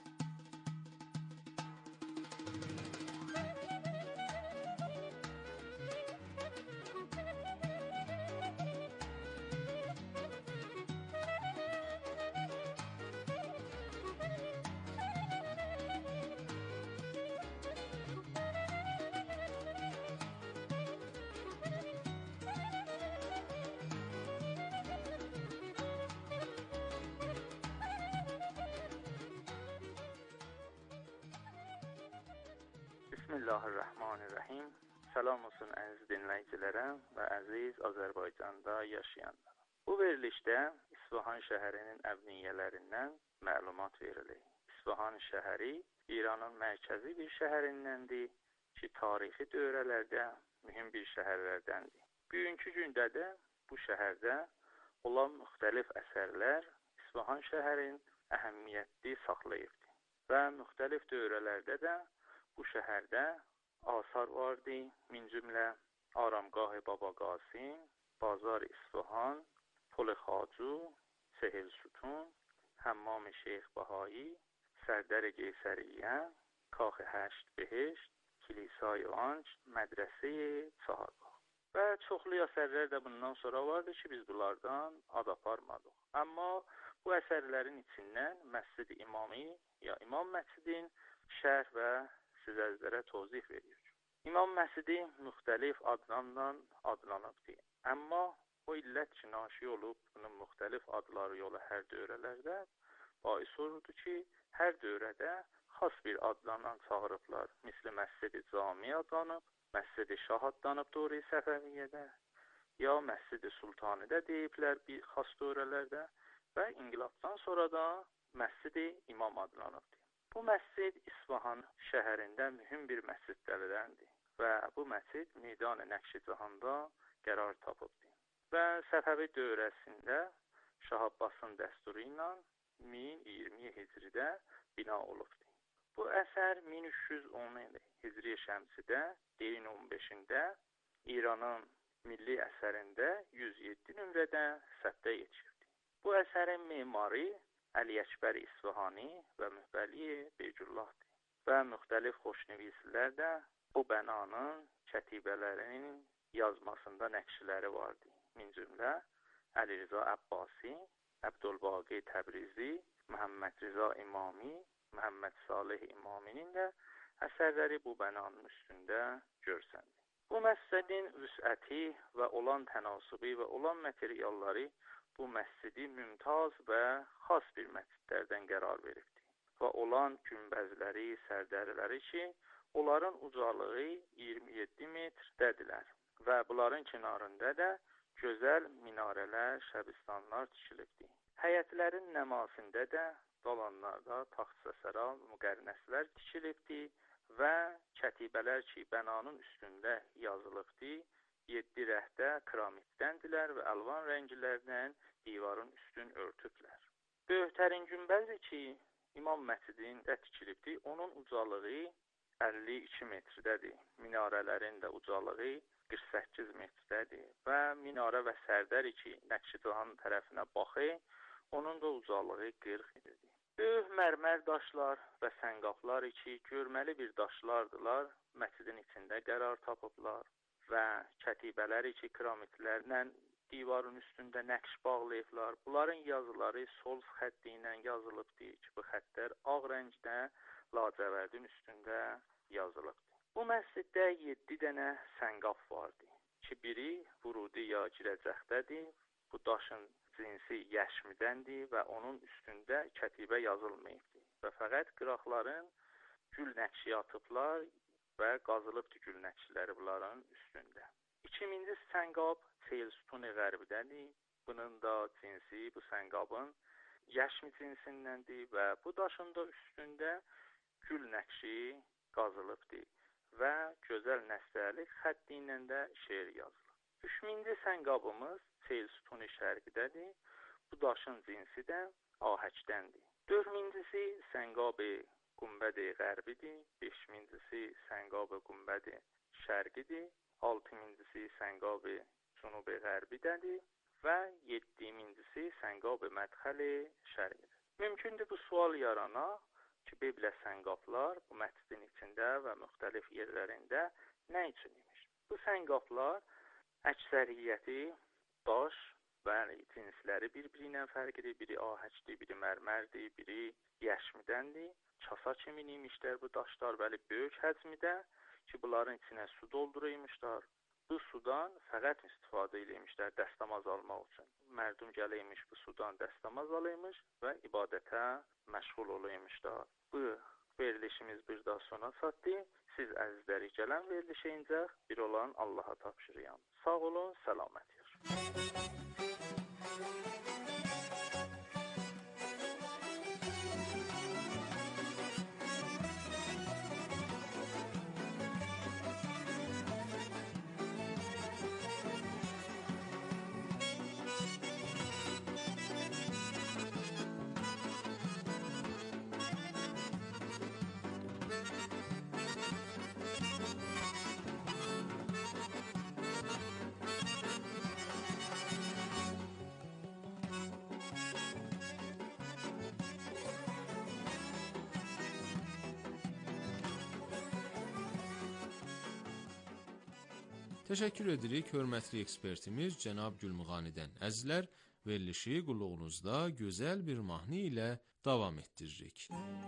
Bismillahirrahmanirrahim. Salam olsun əziz dinləyicilərə və əziz Azərbaycanda yaşayanlara. Bu verilişdə İsfahan şəhərinin əbniyyələrindən məlumat verilir. İsfahan şəhəri İranın mərkəzi bir şəhərindəndir ki, tarixi dövrlərdə mühüm bir şəhərlərdəndir. Bugünkü gündə də bu şəhərdə olan müxtəlif əsərlər İsfahan şəhərin əhəmiyyətli saxlayırdı və müxtəlif dövrlərdə də bu şəhərdə asar vardı, min cümlə Aramgah Baba Qasim, Bazar İsfahan, Pol Xacu, Sehel Sütun, Həmmam Şeyx Bahai, Sərdər Qeysəriyyə, Kax Həşt Behişt, Kilisay Anc, Mədrəsə Çahargah. Və çoxlu əsərlər də bundan sonra vardı ki, biz bunlardan ad aparmadıq. Amma bu əsərlərin içindən Məscid-i İmami ya İmam Məscidin şərh və sizlərə tozih veriyor. İmam Məscidi müxtəlif adlarla adlanıbdır. Amma o illət ki, naşi olub bunun müxtəlif adları yolu hər dövrələrdə bais olurdu ki, hər dövrədə xas bir adlarla çağırıblar. Misli Məscidi Cami adlanıb, Məscidi Şah adlanıb Dori Səfəviyyədə, ya Məscidi Sultanidə deyiblər bir xas dövrələrdə və inqilabdan sonra da Məscidi İmam adlanıbdır. Bu məscid İsfahan şəhərində mühüm bir məscidlərdəndir və bu məscid Meydan-ı Nəqşicihanda qərar tapıbdır. Və Səfəvi dövrəsində Şah Abbasın dəsturu ilə 1020 Hicridə bina olubdur. Bu əsər 1310 Hicri şəmsidə deyrin 15-də İranın milli əsərində 107 nömrədə səbdə yetişibdir. Bu əsərin memarı Əli Əkbər İsfahani və Mühbəli Beycullahdır. Və müxtəlif xoşnivizlər də bu bənanın kətibələrinin yazmasında nəqşləri vardı. Min cümlə Əli Rıza Əbbasi, Əbdülbaqi Təbrizi, Məhəmməd Rıza İmami, Məhəmməd Salih İmaminin də əsərləri bu bənanın üstündə görsəndir. Bu məscidin vüsəti və olan tənasübü və olan materialları bu məscidi mümtaz və xas bir məscidlərdən qərar veribdir. Və olan günbəzləri, sərdəriləri ki, onların ucalığı 27 metrdədirlər. Və bunların kənarında da gözəl minarələr, şəbistanlar tikilibdir. Həyətlərin nəmasində də dolanlarda taxtsəsəra, müqərnəslər tikilibdir və kətibələr ki, bənanın üstündə yazılıbdır. 7 rəhdə kiramiddəndirlər və əlvan rənglərdən divarın üstün örtüblər. Böyüklərin günbəzi ki, İmam Məscidində tikilibdir, onun ucalığı 52 metrdədir. Minarələrin də ucalığı 48 metrdədir və minarə və sərdəri ki, Nəqşicihan tərəfinə baxır, onun da ucalığı 40 metrdədir. Böyük mərmər daşlar və səngaflar ki, görməli bir daşlardılar, məscidin içində qərar tapıblar. Və kətibələri ki, kiramidlərlə divarın üstündə nəqş bağlayıblar. Bunların yazıları sol xətti ilə yazılıbdır ki, bu xəttlər ağ rəngdə lacəvərdin üstündə yazılıbdır. Bu məsciddə 7 dənə səngaf vardı ki, biri vurudi ya girəcəkdədir. Bu daşın cinsi yəşmidəndir və onun üstündə kətibə yazılmayıbdır. Və fəqət qıraqların gül nəqşi atıblar və qazılıbdır gül nəqşləri bunların üstündə. 2000-ci səngab Seyl Sütun-i Qərbidədir. Bunun da cinsi, bu səngabın yəşmi cinsindəndir və bu daşın da üstündə gül nəqşi qazılıbdır və gözəl nəstərlik xətti ilə də şeir yazılıb. 3000-ci səngabımız Seyl Sütun-i Şərqidədir. Bu daşın cinsi də ahəkdəndir. 4000-cisi səngab Gumbad G'arbidir, 5000-si Sangab Gumbad Sharqidir, 6000-si Sangab Junub G'arbidədir və 7000-si Sangab Madxal Şərqidir. Mümkündür bu sual yarana ki, belə səngaflar bu məscidin içində və müxtəlif yerlərində nə üçün imiş? Bu səngaflar əksəriyyəti daş və cinsləri bir-birindən fərqlidir. Biri ahəçdir, biri mərmərdir, biri yəşmidəndir. Kasa kimi imişlər bu daşlar, bəli, böyük həcmidə ki, bunların içinə su dolduruymuşlar. Bu sudan fəqət istifadə eləmişlər dəstəmaz almaq üçün. Mərdum gələymiş bu sudan dəstəmaz alıymış və ibadətə məşğul oluymuşlar. Bu verilişimiz bir daha sona çatdı. Siz əzizləri gələn verilişə incək, bir olan Allaha tapşırıyam. Sağ olun, səlamət yer. Təşəkkür edirik hörmətli ekspertimiz cənab Gülmuğanidən. Əzizlər, verilişi qulluğunuzda gözəl bir mahnı ilə davam etdiririk.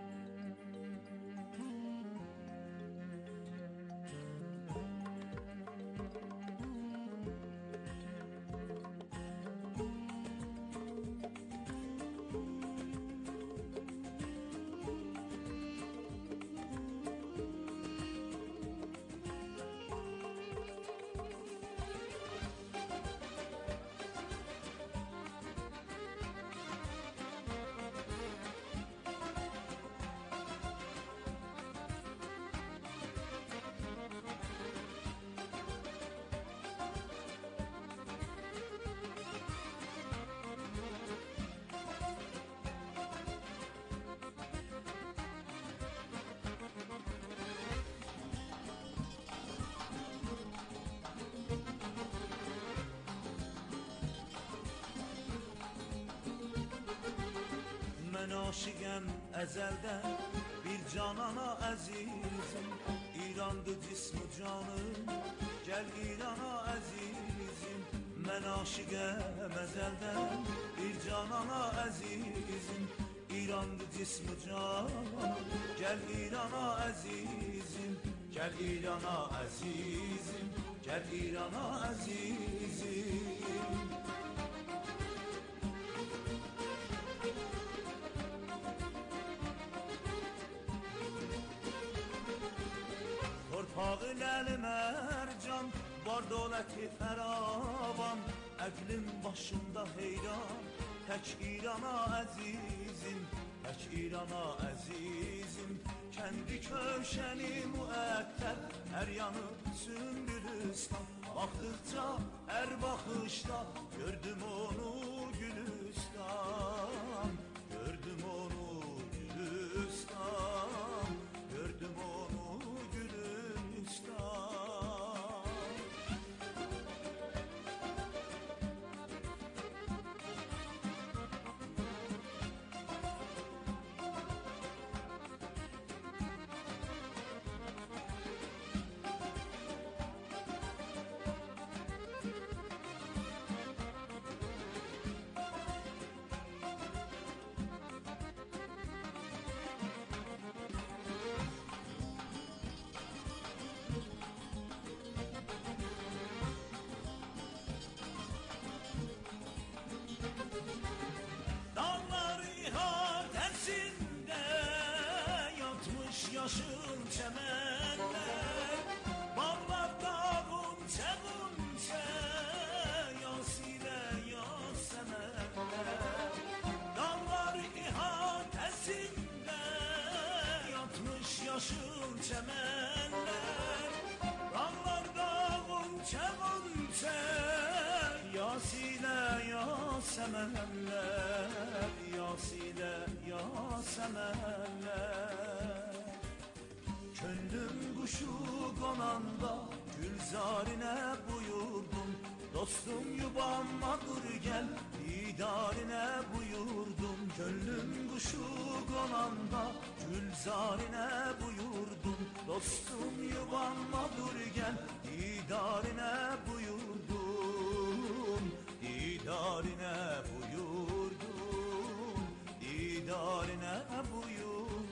Mən aşiqəm əzəldən bir canana əzizim, İrandı cism canım, gəl İrana əzizim. Mən aşiqəm əzəldən bir canana əzizim, İrandı cism canım, gəl İrana əzizim, gəl İrana əzizim, gəl İrana əzizim. Torpağı ləli mərcan, var dövləti fəravan, əqlim başımda heyran, tək İrana əzizim, tək İrana əzizim. Kəndi köşəni müəttəl, hər yanı sümbülüstan, baxdıqca hər baxışda gördüm onu Gülüstan, gördüm onu Gülüstan, gördüm onu Gülüstan. Yaşıl çəmənlər, bağlar dağınca qunca, Yasilə Yasəmənlər. Dağlar ihatəsində yatmış yaşıl çəmənlər, bağlar dağınca qunca, Yasilə Yasəmənlər, Yasilə Yasəmənlər. Könlüm kuşu konanda gülzarine buyurdum. Dostum yuvama dur gel, didarine buyurdum. Gönlüm kuşu konanda gülzarine buyurdum. Dostum yuvama dur gel, didarine buyurdum. Didarine buyurdum. Didarine buyurdum.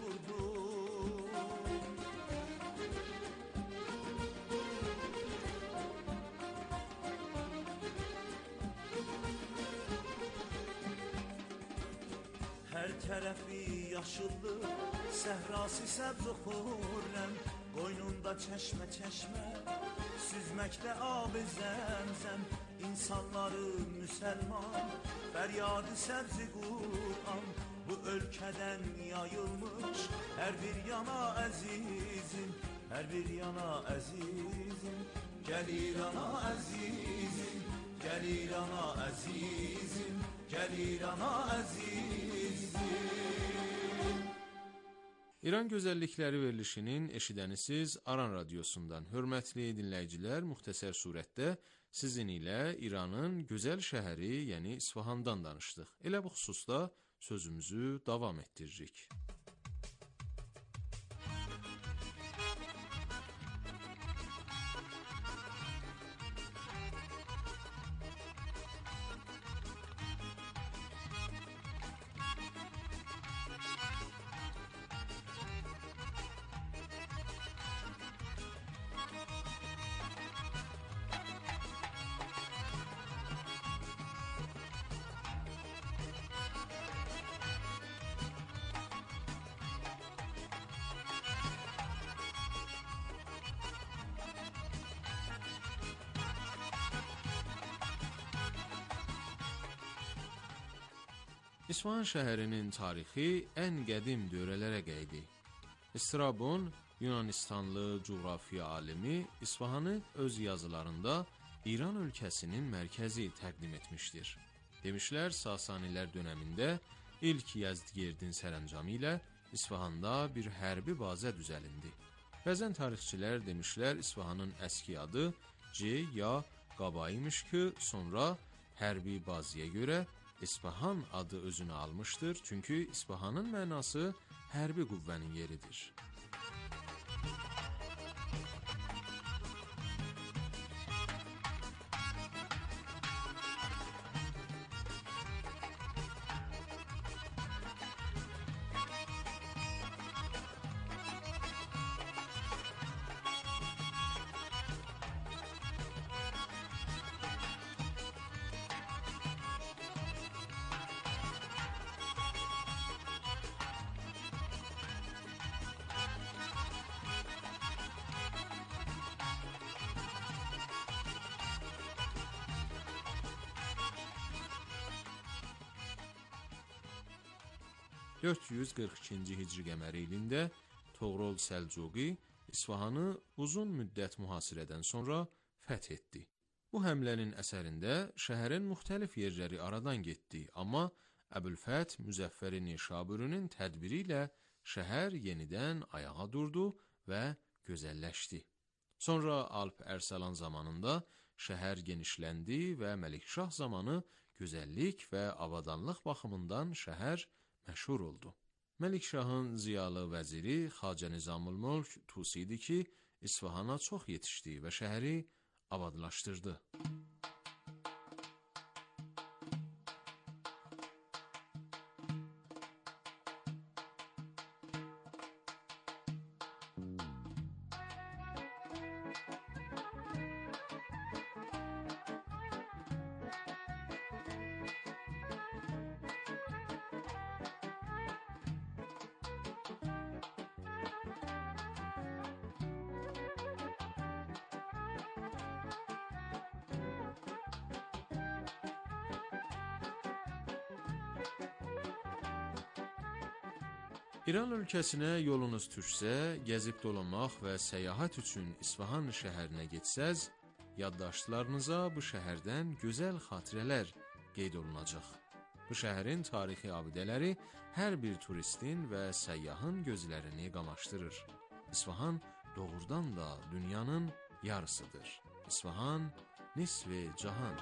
Her tərəfi yaşıllı, səhrası səbz-i xurrəm, qoynunda çeşmə, süzməkdə ab-ı zəmzəm, insanları müsəlman, fəryadı səbz-i Qur'an, bu ölkədən yayılmış, hər bir yana əzizim, hər bir yana əzizim, gəlir ana əzizim, gəlir ana əzizim, gəlir ana əzizim. İran gözəllikləri verilişinin eşidənisiz Aran radiosundan. Hörmətli dinləyicilər, müxtəsər surətdə sizin ilə İranın gözəl şəhəri, yəni İsfahandan danışdıq. Elə bu xüsusda sözümüzü davam etdiririk. İsfahan şəhərinin tarixi ən qədim dövrlərə qeydi. Strabon, Yunanistanlı coğrafiya alimi İsfahanı öz yazılarında İran ölkəsinin mərkəzi təqdim etmişdir. Demişlər, Sasanilər dönəmində ilk Yezdgerdin sərəncamı ilə İsfahanda bir hərbi bazə düzəlindi. Bəzən tarixçilər demişlər, İsfahanın əski adı C ya Qaba imiş ki, sonra hərbi bazıya görə İsfahan adı özünü almışdır, çünki İsfahanın mənası hərbi qüvvənin yeridir. ...442-ci hicri qəməri ilində Toğrul Səlcuqi İsfahanı uzun müddət mühasirədən sonra fəth etdi. Bu həmlənin əsərində şəhərin müxtəlif yerləri aradan getdi, amma Əbülfət Müzəffəri Nişabürünün tədbiri ilə şəhər yenidən ayağa durdu və gözəlləşdi. Sonra Alp Ərsalan zamanında şəhər genişləndi və Məlikşah zamanı gözəllik və avadanlıq baxımından şəhər məşhur oldu. Məlikşahın ziyalı vəziri Xacə Nizamülmülk Tusi idi ki, İsfahana çox yetişdi və şəhəri abadlaşdırdı. İran ölkəsinə yolunuz düşsə, gəzib dolanmaq və səyahət üçün İsfahan şəhərinə getsəz, yaddaşlarınıza bu şəhərdən gözəl xatirələr qeyd olunacaq. Bu şəhərin tarixi abidələri hər bir turistin və səyyahın gözlərini qamaşdırır. İsfahan doğrudan da dünyanın yarısıdır. İsfahan nisvi cahan.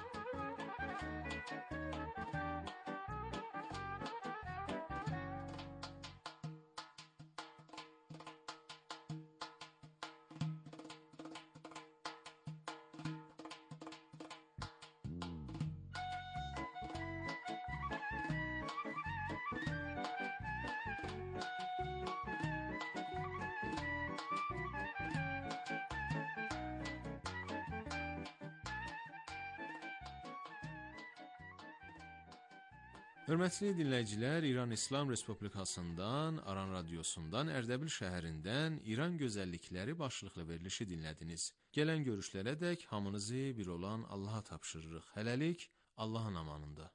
Hörmətli dinləyicilər, İran İslam Respublikasından, Aran Radiosundan, Ərdəbil şəhərindən İran gözəllikləri başlıqlı verilişi dinlədiniz. Gələn görüşlərədək hamınızı bir olan Allaha tapşırırıq. Hələlik Allahın amanında.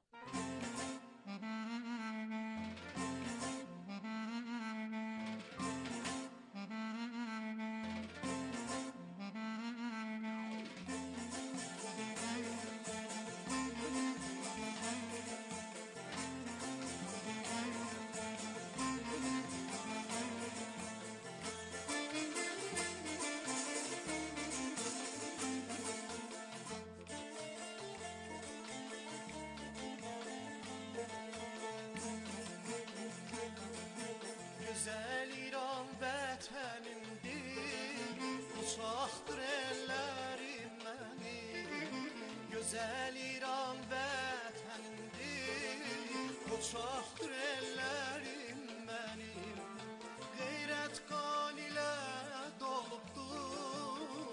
Güzel İran vətənimdir, uçaqdır ellərim mənim. Güzel İran vətənimdir, uçaqdır ellərim mənim. Qeyrət qan ilə dolubdur,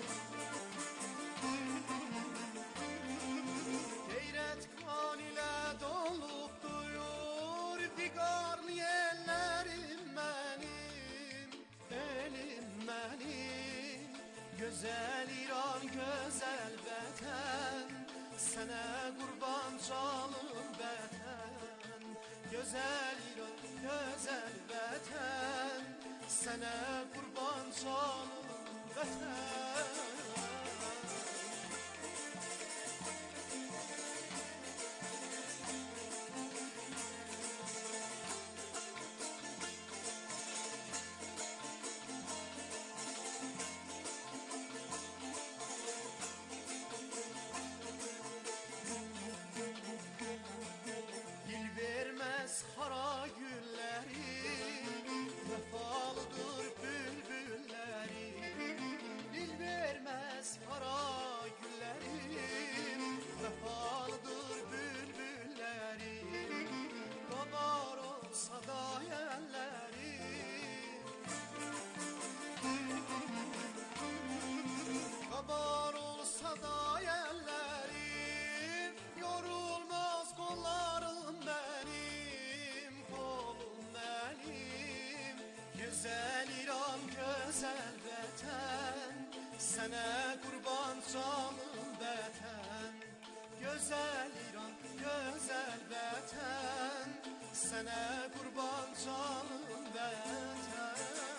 qeyrət qan ilə dolubdur, fiqarlı ellərim mənim, elim mənim. Gözəl İran, gözəl vətən, sənə qurban canım vətən. Gözəl İran, gözəl vətən, sənə qurban canım vətən. Hara gülləri, vəfalıdır bülbülləri. Dil verməz hara gülləri, vəfalıdır bülbülləri. Qabar olsa da yəlləri, qabar olsa da yəlləri. Yorulmaz qollarım mənim, qolum mənim. Gözəl İran, gözəl vətən, sənə qurban canım vətən. Gözəl İran, gözəl vətən, sənə qurban canım vətən.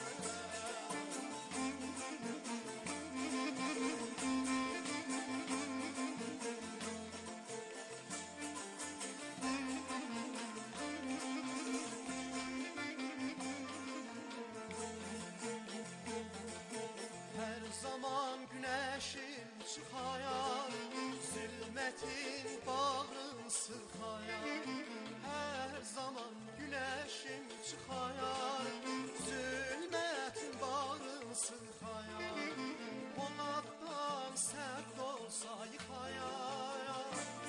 Güneşim çıxayar, zülmətin bağrın sıxayar. Hər zaman güneşim çıxayar, zülmətin bağrın sıxayar. Onlardan sərt olsa yıxayar,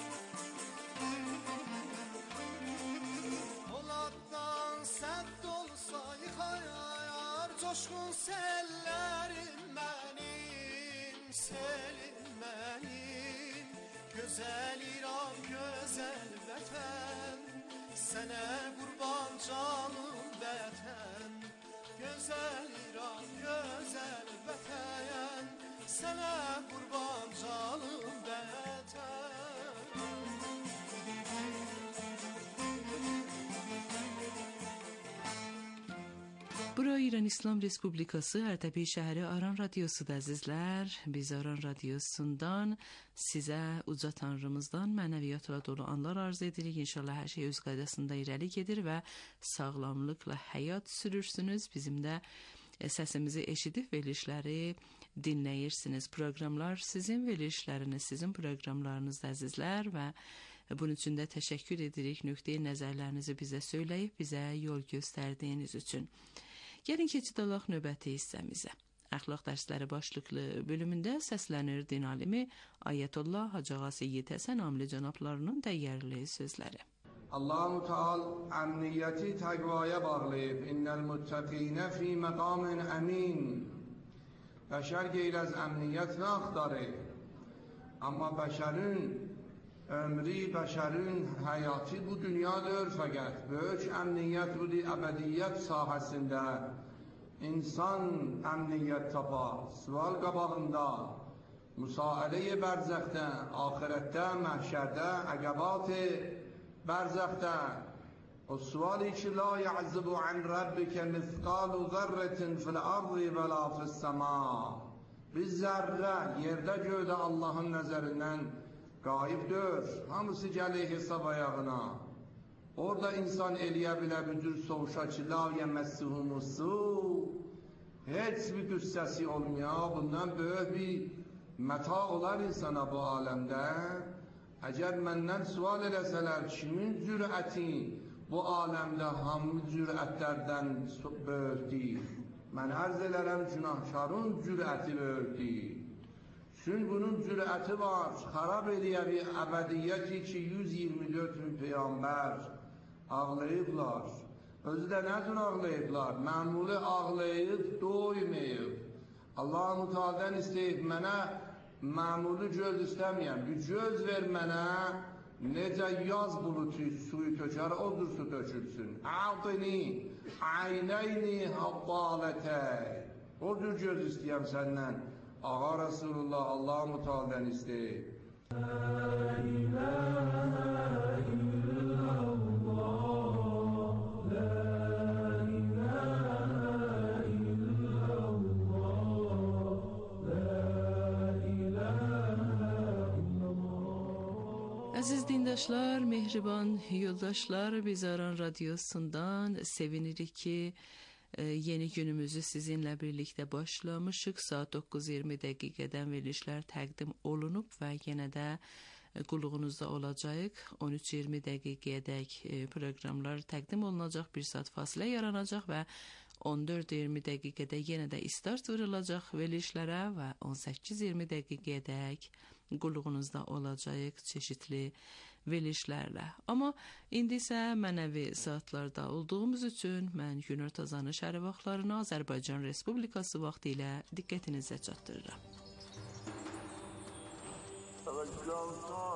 onlardan sərt olsa yıxayar. Coşqun sellərim mənim, selim mənim. Gözəl İran, gözəl vətən, sənə qurban canım vətən. Gözəl İran, gözəl vətən, sənə qurban canım vətən. Bura İran İslam Respublikası Ərdəbil şəhəri Aran Radiosudur əzizlər. Biz Aran Radiosundan sizə uca Tanrımızdan mənəviyyatla dolu anlar arz edirik. İnşallah hər şey öz qaydasında irəli gedir və sağlamlıqla həyat sürürsünüz. Bizim də səsimizi eşidib verilişləri dinləyirsiniz. Proqramlar sizin verilişləriniz, sizin proqramlarınızda əzizlər və bunun üçün də təşəkkür edirik nöqteyi nəzərlərinizi bizə söyləyib, bizə yol göstərdiyiniz üçün. Gəlin keçid alaq növbəti hissəmizə. Əxlaq dərsləri başlıqlı bölümündə səslənir din alimi Ayətullah Hacıağa Seyyid Həsən Amili cənablarının dəyərli sözləri. Allah-u Teal əmniyyəti təqvaya bağlayıb. İnnəl muttəqinə fi məqamin əmin. Bəşər qeyr az əmniyyət nə axtarır? Amma bəşərin ömrü, bəşərin həyatı bu dünyadır fəqət. Böyük əmniyyət budur əbədiyyət sahəsində. İnsan əmniyyət tapar. Sual qabağında, müsaələ-i bərzəxdə, axirətdə, məhşərdə, əqəbat-i bərzəxdə. O sualı ki, la ya'zibu an rabbikə mithqalu zərrətin fil ardı və la fis-səma. Bir zərrə yerdə göydə Allahın nəzərindən qayibdir. Hamısı gəlir hesab ayağına. Orada insan eləyə bilə büdür soğuşa ki, la yəməssihumusu. Heç bir qüssəsi olmuyor. Bundan böyük bir məta olar insana bu aləmdə. Əgər məndən sual eləsələr, kimin cürəti bu aləmdə hamı cürətlərdən böyükdür? Mən ərz elərəm, günahkarın cürəti böyükdür. Çünki bunun cürəti var, xarab eləyə bir əbədiyyəti ki, 124 min peyğəmbər ağlayıblar. Özü də nə üçün ağlayıblar? Məmuli ağlayıb, doymayıb. Allah-u Teala'dan istəyib, mənə məmuli göz istəməyəm. Bir göz ver mənə, necə yaz bulutu suyu tökər, odur su tökülsün. A'tini, aynəyni habbalətək. Odur göz istəyəm səndən. Ağa Resulullah Allah-u Teala'dan istəyib. La ilahe illallah. Əziz dindaşlar, mehriban yoldaşlar, Bizaran Radyosu'ndan sevinirik ki yeni günümüzü sizinlə birlikdə başlamışıq. Saat 9:20 dəqiqədən verilişlər təqdim olunub və yenə də qulluğunuzda olacaq. 13:20 dəqiqədək proqramlar təqdim olunacaq, bir saat fasilə yaranacaq və 14:20 dəqiqədə yenə də start vurulacaq verilişlərə və 18:20 dəqiqədək qulluğunuzda olacaq çeşitli verilişlərlə. Amma indi isə mənəvi saatlarda olduğumuz üçün mən günortazanı şəhəri vaxtlarını Azərbaycan Respublikası vaxtı ilə diqqətinizə çatdırıram.